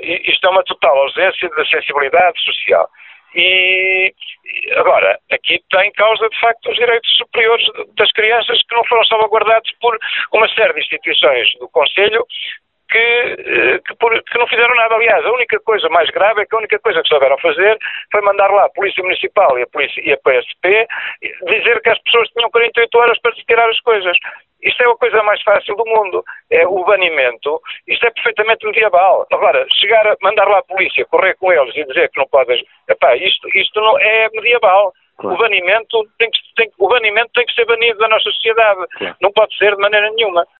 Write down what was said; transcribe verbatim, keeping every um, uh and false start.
isto é uma total ausência da sensibilidade social. E agora, aqui está em causa de facto os direitos superiores das crianças que não foram salvaguardados por uma série de instituições do Conselho que, que, por, que não fizeram nada. Aliás, a única coisa mais grave é que a única coisa que souberam fazer foi mandar lá a Polícia Municipal e a, polícia, e a P S P dizer que as pessoas tinham quarenta e oito horas para retirar as coisas. Isto é a coisa mais fácil do mundo. É o banimento. Isto é perfeitamente medieval. Agora, chegar a mandar lá a polícia, correr com eles e dizer que não podes... Epá, isto, isto não é medieval. Claro. O banimento tem que, tem, o banimento tem que ser banido da nossa sociedade. Claro. Não pode ser de maneira nenhuma.